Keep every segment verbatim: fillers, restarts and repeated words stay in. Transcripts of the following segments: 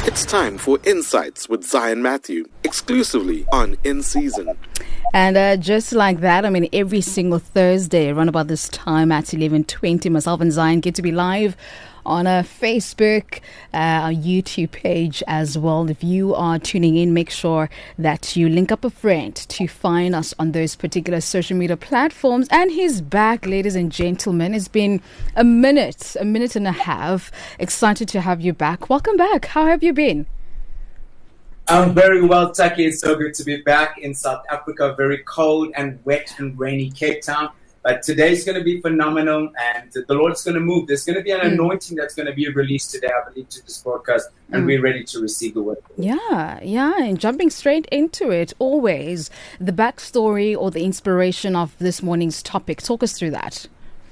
It's time for Insights with Zion Matthew, exclusively on In Season. And uh, just like that, I mean, every single Thursday, around about this time at eleven twenty, myself and Zion get to be live on a Facebook, uh, our YouTube page as well. If you are tuning in, make sure that you link up a friend to find us on those particular social media platforms. And he's back, ladies and gentlemen. It's been a minute, a minute and a half. Excited to have you back. Welcome back. How have you been? I'm very well, Taki. It's so good to be back in South Africa. Very cold and wet and rainy Cape Town. But today's going to be phenomenal, and the Lord's going to move. There's going to be an mm. anointing that's going to be released today, I believe, to this broadcast, and mm. we're ready to receive the word. Yeah, yeah, and jumping straight into it, always the backstory or the inspiration of this morning's topic. Talk us through that.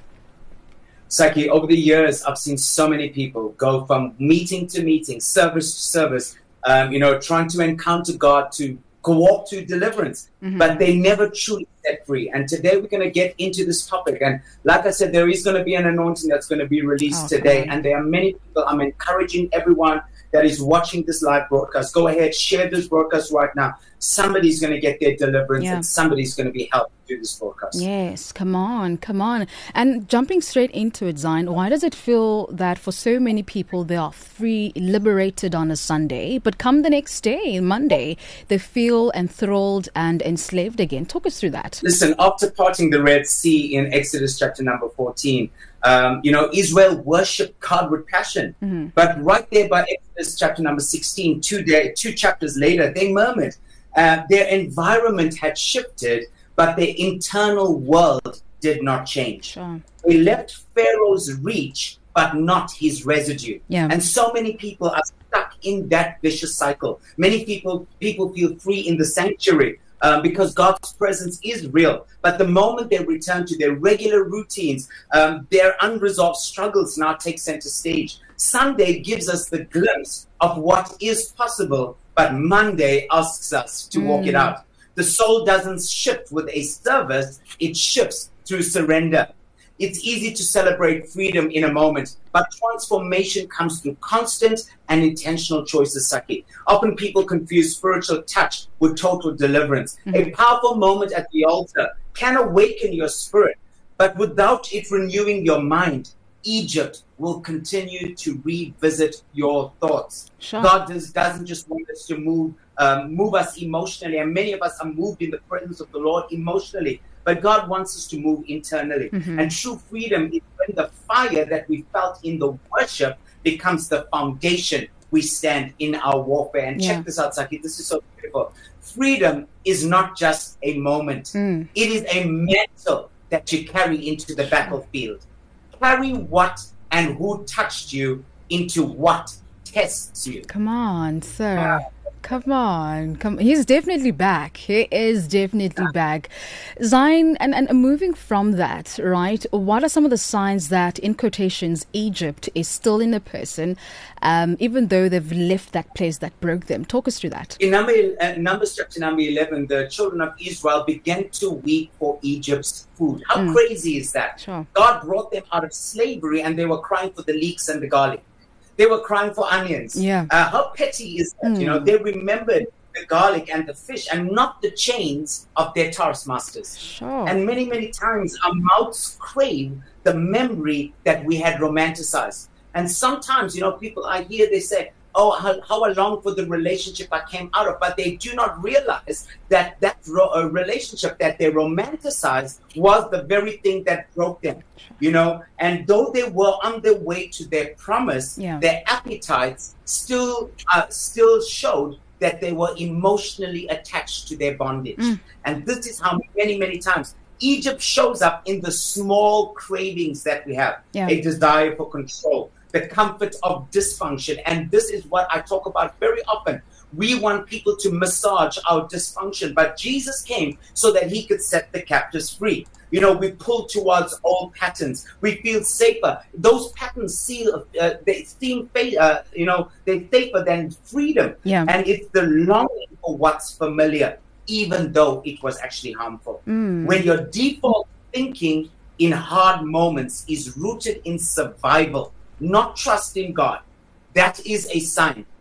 Saki, over the years, I've seen so many people go from meeting to meeting, service to service, um, you know, trying to encounter God, to go walk to deliverance, mm-hmm. but they never truly set free. And today we're going to get into this topic. And like I said, there is going to be an anointing that's going to be released okay. today. And there are many people. I'm encouraging everyone that is watching this live broadcast. Go ahead, share this broadcast right now. Somebody's going to get their deliverance yeah. and somebody's going to be helped through this broadcast. Yes, come on, come on. And jumping straight into it, Zion, why does it feel that for so many people they are free, liberated on a Sunday, but come the next day, Monday, they feel enthralled and enslaved again? Talk us through that. Listen, after parting the Red Sea in Exodus chapter number fourteen, Um, you know, Israel worshipped God with passion. Mm-hmm. But right there by Exodus chapter number sixteen, two, day, two chapters later, they murmured. Uh, their environment had shifted, but their internal world did not change. Sure. They left Pharaoh's reach, but not his residue. Yeah. And so many people are stuck in that vicious cycle. Many people, people feel free in the sanctuary, Um, because God's presence is real. But the moment they return to their regular routines, um, their unresolved struggles now take center stage. Sunday gives us the glimpse of what is possible, but Monday asks us to mm. walk it out. The soul doesn't shift with a service, it shifts through surrender. It's easy to celebrate freedom in a moment, but transformation comes through constant and intentional choices, Saki. Often people confuse spiritual touch with total deliverance. Mm-hmm. A powerful moment at the altar can awaken your spirit, but without it renewing your mind, Egypt will continue to revisit your thoughts. Sure. God does, doesn't just want us to move, um, move us emotionally, and many of us are moved in the presence of the Lord emotionally. But God wants us to move internally. Mm-hmm. And true freedom is when the fire that we felt in the worship becomes the foundation we stand in our warfare. And yeah. check this out, Saki. This is so beautiful. Freedom is not just a moment. Mm. It is a mantle that you carry into the battlefield. Carry what and who touched you into what tests you. Come on, sir. Uh, Come on, come. He's definitely back. He is definitely back. Zion, and, and moving from that, right, what are some of the signs that, in quotations, Egypt is still in a person, um, even though they've left that place that broke them? Talk us through that. In number, uh, Numbers chapter number eleven, the children of Israel began to weep for Egypt's food. How mm. crazy is that? Sure. God brought them out of slavery and they were crying for the leeks and the garlic. They were crying for onions. Yeah. Uh, how petty is that? Mm. You know, they remembered the garlic and the fish and not the chains of their taskmasters. Sure. And many, many times our mouths crave the memory that we had romanticized. And sometimes, you know, people I hear, they say, oh, how, how I long for the relationship I came out of. But they do not realize that that ro- uh, relationship that they romanticized was the very thing that broke them. You know, and though they were on their way to their promise, yeah. their appetites still uh, still showed that they were emotionally attached to their bondage. Mm. And this is how many, many times Egypt shows up in the small cravings that we have. Yeah. A desire for control, the comfort of dysfunction. And this is what I talk about very often. We want people to massage our dysfunction, but Jesus came so that he could set the captives free. You know, we pull towards old patterns. We feel safer. Those patterns seal, uh, they seem, uh, you know, they're safer than freedom. Yeah. And it's the longing for what's familiar, even though it was actually harmful. Mm. When your default thinking in hard moments is rooted in survival, not trust in God, that is a sign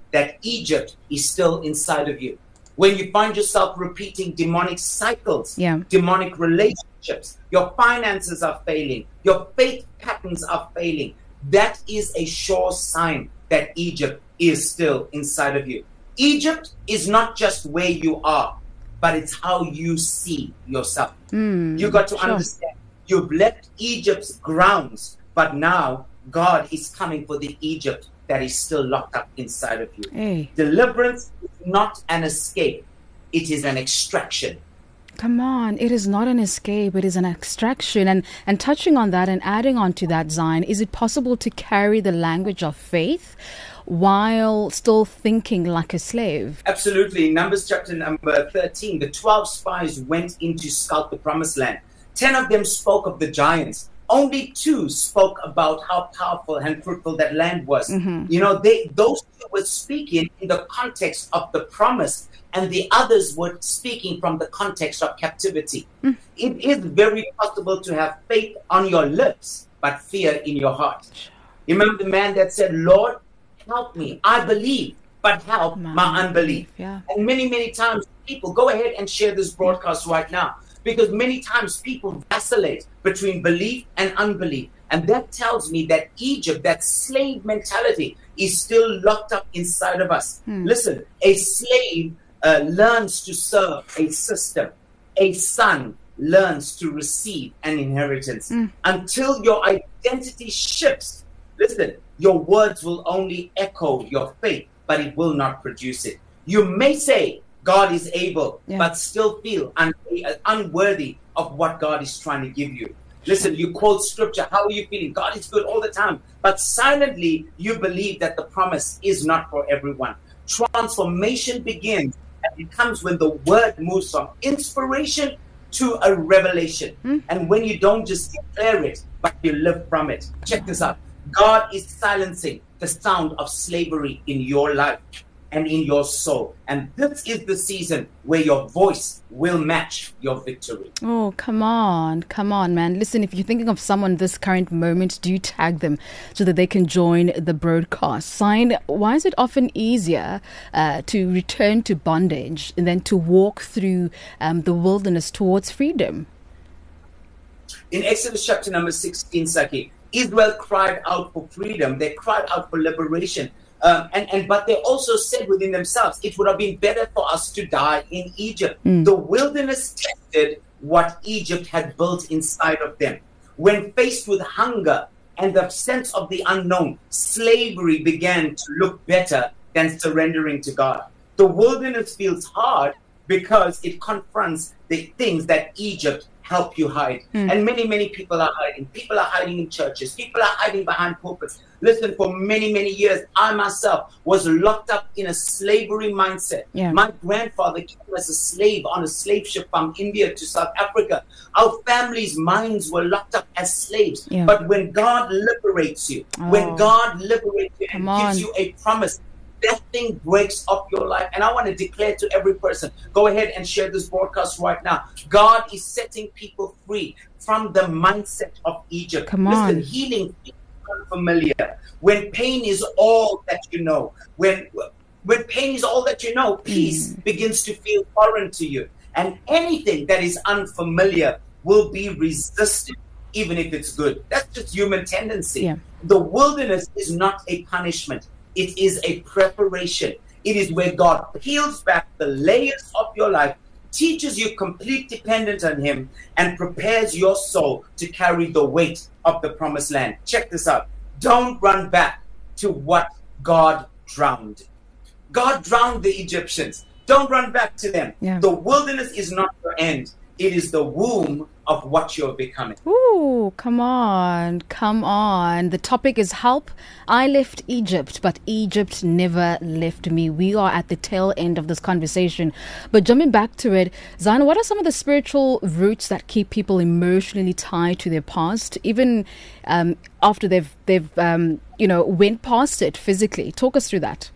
that Egypt is still inside of you. When you find yourself repeating demonic cycles, Yeah. demonic relationships, your finances are failing, your faith patterns are failing, that is a sure sign that Egypt is still inside of you. Egypt is not just where you are, but it's how you see yourself. Mm, You got to sure. understand, you've left Egypt's grounds, but now God is coming for the Egypt that is still locked up inside of you. Hey. Deliverance is not an escape, it is an extraction. Come on, it is not an escape, it is an extraction. And and touching on that and adding on to that, Zion, is it possible to carry the language of faith while still thinking like a slave? Absolutely. Numbers chapter number thirteen, the twelve spies went in to scout the promised land. Ten of them spoke of the giants. Only two spoke about how powerful and fruitful that land was. Mm-hmm. You know, they those two were speaking in the context of the promise, and the others were speaking from the context of captivity. Mm. It is very possible to have faith on your lips, but fear in your heart. You remember the man that said, Lord, help me. I believe, but help my, my unbelief. Yeah. And many, many times people, go ahead and share this broadcast right now. Because many times people vacillate between belief and unbelief. And that tells me that Egypt, that slave mentality, is still locked up inside of us. Hmm. Listen, a slave uh, learns to serve a system. A son learns to receive an inheritance. Hmm. Until your identity shifts, listen, your words will only echo your faith, but it will not produce it. You may say, God is able, yeah. but still feel un- unworthy of what God is trying to give you. Listen, you quote scripture. How are you feeling? God is good all the time. But silently, you believe that the promise is not for everyone. Transformation begins, and it comes when the word moves from inspiration to a revelation. Mm. And when you don't just declare it, but you live from it. Check this out. God is silencing the sound of slavery in your life and in your soul. And this is the season where your voice will match your victory. Oh, come on. Come on, man. Listen, if you're thinking of someone this current moment, do tag them so that they can join the broadcast. Sign, why is it often easier uh, to return to bondage and then to walk through um, the wilderness towards freedom? In Exodus chapter number sixteen, Saki, Israel cried out for freedom. They cried out for liberation. Um, and, and but they also said within themselves, it would have been better for us to die in Egypt. Mm. The wilderness tested what Egypt had built inside of them. When faced with hunger and the sense of the unknown, slavery began to look better than surrendering to God. The wilderness feels hard because it confronts the things that Egypt help you hide. Mm. And many, many people are hiding. People are hiding in churches. People are hiding behind pulpits. Listen, for many, many years, I myself was locked up in a slavery mindset. Yeah. My grandfather came as a slave on a slave ship from India to South Africa. Our families' minds were locked up as slaves. Yeah. But when God liberates you, oh. when God liberates you and Come gives on. you a promise, that thing breaks off your life. And I want to declare to every person, go ahead and share this broadcast right now. God is setting people free from the mindset of Egypt. Come on. Listen, healing is unfamiliar. When pain is all that you know, when when pain is all that you know, peace mm. begins to feel foreign to you. And anything that is unfamiliar will be resisted, even if it's good. That's just human tendency. Yeah. The wilderness is not a punishment. It is a preparation. It is where God peels back the layers of your life, teaches you complete dependence on Him, and prepares your soul to carry the weight of the promised land. Check this out. Don't run back to what God drowned. God drowned the Egyptians. Don't run back to them. Yeah. The wilderness is not your end. It is the womb of what you're becoming. Ooh, come on, come on. The topic is help. I left Egypt, but Egypt never left me. We are at the tail end of this conversation. But jumping back to it, Zion, what are some of the spiritual roots that keep people emotionally tied to their past, even um, after they've, they've um, you know, went past it physically? Talk us through that.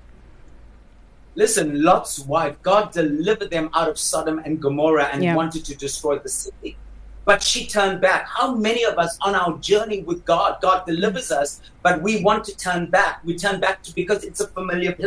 Listen, Lot's wife, God delivered them out of Sodom and Gomorrah and yeah. wanted to destroy the city. But she turned back. How many of us on our journey with God, God delivers us, but we want to turn back. We turn back to because it's a familiar place.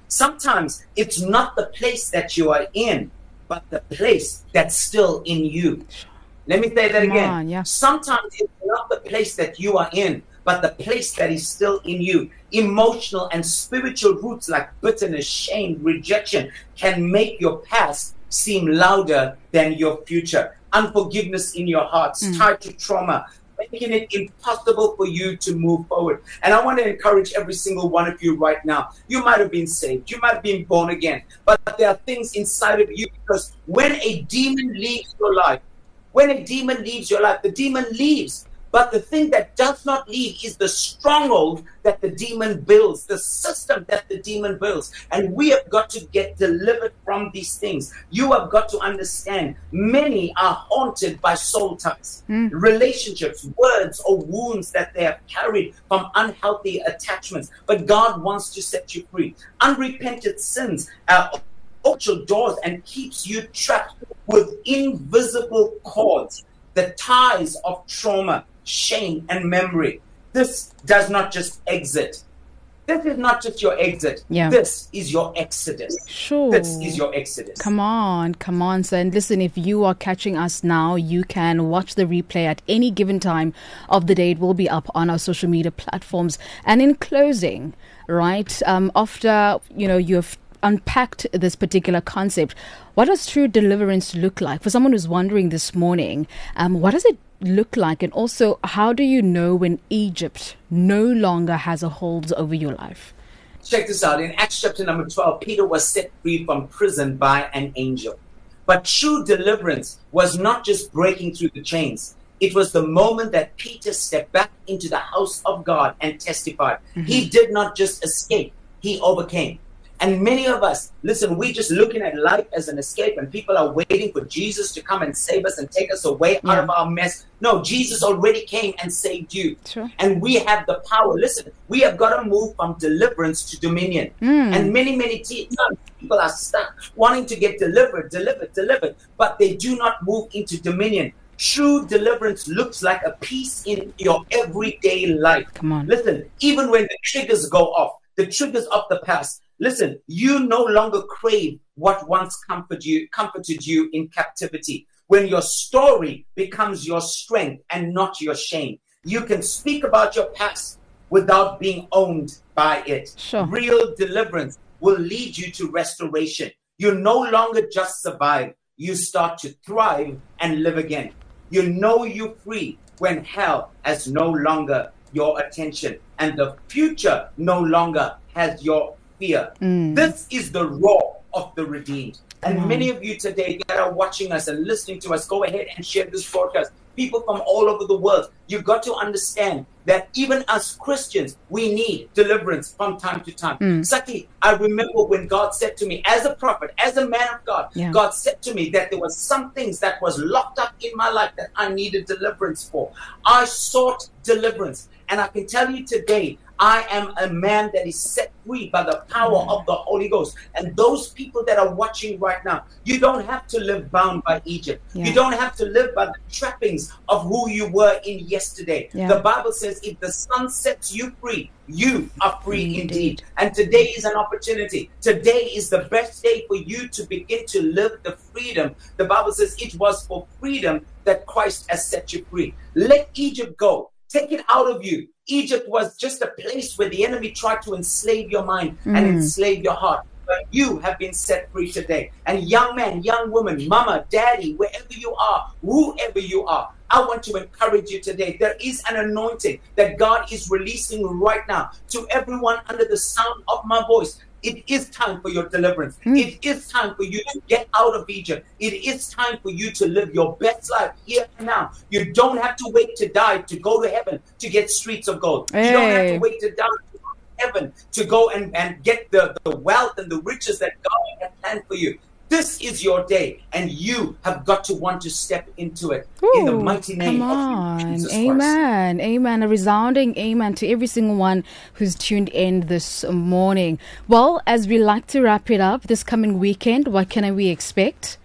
Sometimes it's not the place that you are in, but the place that's still in you. Let me say that Come again. on, yeah. Sometimes it's not the place that you are in, but the place that is still in you. Emotional and spiritual roots like bitterness, shame, rejection can make your past seem louder than your future. Unforgiveness in your heart, Mm. tied to trauma, making it impossible for you to move forward. And I want to encourage every single one of you right now. You might have been saved. You might have been born again. But there are things inside of you, because when a demon leaves your life, when a demon leaves your life, the demon leaves. But the thing that does not leave is the stronghold that the demon builds, the system that the demon builds. And we have got to get delivered from these things. You have got to understand many are haunted by soul ties, Mm. relationships, words, or wounds that they have carried from unhealthy attachments. But God wants to set you free. Unrepented sins uh, opens your doors and keeps you trapped with invisible cords, the ties of trauma, shame, and memory. This does not just exit. This is not just your exit. Yeah. This is your exodus. Sure. This is your exodus. Come on, come on, sir. And listen, if you are catching us now, you can watch the replay at any given time of the day. It will be up on our social media platforms. And in closing, right, um, after, you know, you've unpacked this particular concept, what does true deliverance look like? For someone who's wondering this morning, um, what does it look like? And also, how do you know when Egypt no longer has a hold over your life? Check this out. In Acts chapter number twelve, Peter was set free from prison by an angel. But true deliverance was not just breaking through the chains. It was the moment that Peter stepped back into the house of God and testified. Mm-hmm. He did not just escape, he overcame. And many of us, listen, we're just looking at life as an escape, and people are waiting for Jesus to come and save us and take us away Yeah. out of our mess. No, Jesus already came and saved you. Sure. And we have the power. Listen, we have got to move from deliverance to dominion. Mm. And many, many te- times people are stuck wanting to get delivered, delivered, delivered, but they do not move into dominion. True deliverance looks like a peace in your everyday life. Come on. Listen, even when the triggers go off, the triggers of the past, listen, you no longer crave what once comforted you, comforted you in captivity. When your story becomes your strength and not your shame, you can speak about your past without being owned by it. Sure. Real deliverance will lead you to restoration. You no longer just survive. You start to thrive and live again. You know you're free when hell has no longer your attention and the future no longer has your fear. Mm. This is the roar of the redeemed. And Come on. many of you today that are watching us and listening to us, go ahead and share this broadcast. People from all over the world, you've got to understand that even as Christians, we need deliverance from time to time. Mm. Saki, I remember when God said to me, as a prophet, as a man of God, Yeah. God said to me that there was some things that was locked up in my life that I needed deliverance for. I sought deliverance. And I can tell you today, I am a man that is set free by the power Mm. of the Holy Ghost. And those people that are watching right now, you don't have to live bound by Egypt. Yeah. You don't have to live by the trappings of who you were in yesterday. Yeah. The Bible says if the Son sets you free, you are free Indeed. indeed. And today is an opportunity. Today is the best day for you to begin to live the freedom. The Bible says it was for freedom that Christ has set you free. Let Egypt go. Take it out of you. Egypt was just a place where the enemy tried to enslave your mind and Mm. enslave your heart. But you have been set free today. And young man, young woman, mama, daddy, wherever you are, whoever you are, I want to encourage you today. There is an anointing that God is releasing right now to everyone under the sound of my voice. It is time for your deliverance. Mm. It is time for you to get out of Egypt. It is time for you to live your best life here and now. You don't have to wait to die to go to heaven to get streets of gold. You don't have Hey. to wait to die to go to heaven to go and, and get the, the wealth and the riches that God has planned for you. This is your day, and you have got to want to step into it in the Ooh, mighty name come of on. Jesus Christ. Amen. Amen. A resounding amen to every single one who's tuned in this morning. Well, as we like to wrap it up this coming weekend, what can we expect?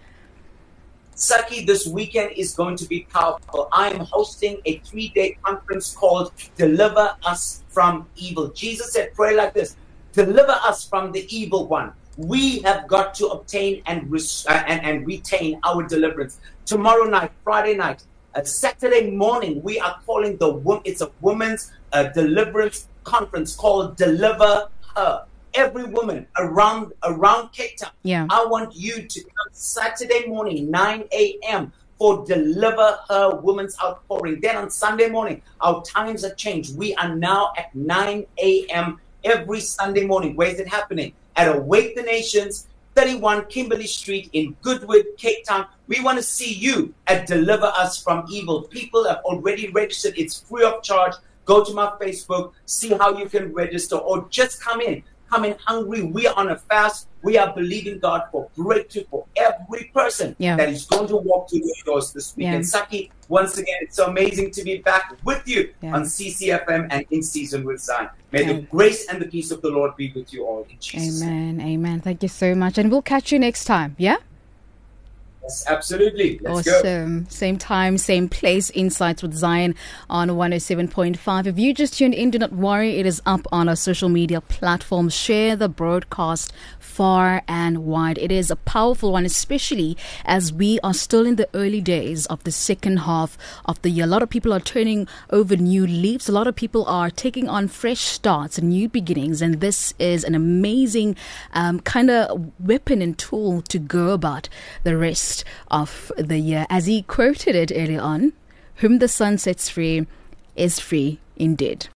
Saki, this weekend is going to be powerful. I am hosting a three-day conference called Deliver Us from Evil. Jesus said, pray like this. Deliver us from the evil one. We have got to obtain and, res- uh, and, and retain our deliverance. Tomorrow night, Friday night, uh, Saturday morning, we are calling the woman. It's a women's uh, deliverance conference called Deliver Her. Every woman around around Cape Town. Yeah. I want you to come Saturday morning, nine a.m. for Deliver Her Women's Outpouring. Then on Sunday morning, our times have changed. We are now at nine a.m. every Sunday morning. Where is it happening? At Awake the Nations, thirty-one Kimberley Street in Goodwood, Cape Town. We want to see you at Deliver Us from Evil. People have already registered. It's free of charge. Go to my Facebook, see how you can register, or just come in. Come in hungry. We are on a fast. We are believing God for breakthrough for every person yeah. that is going to walk through the doors this week. Yeah. And Saki, once again, it's so amazing to be back with you yeah. on C C F M and In Season with Zion. May yeah. the grace and the peace of the Lord be with you all in Jesus' Amen. name. Amen. Thank you so much. And we'll catch you next time. Yeah? Yes, absolutely. Let's awesome. go. Same time, same place. Insights with Zion on one oh seven point five. If you just tuned in, do not worry. It is up on our social media platforms. Share the broadcast far and wide. It is a powerful one, especially as we are still in the early days of the second half of the year. A lot of people are turning over new leaves. A lot of people are taking on fresh starts and new beginnings. And this is an amazing um, kind of weapon and tool to go about the rest of the year. As he quoted it earlier on, whom the sun sets free is free indeed.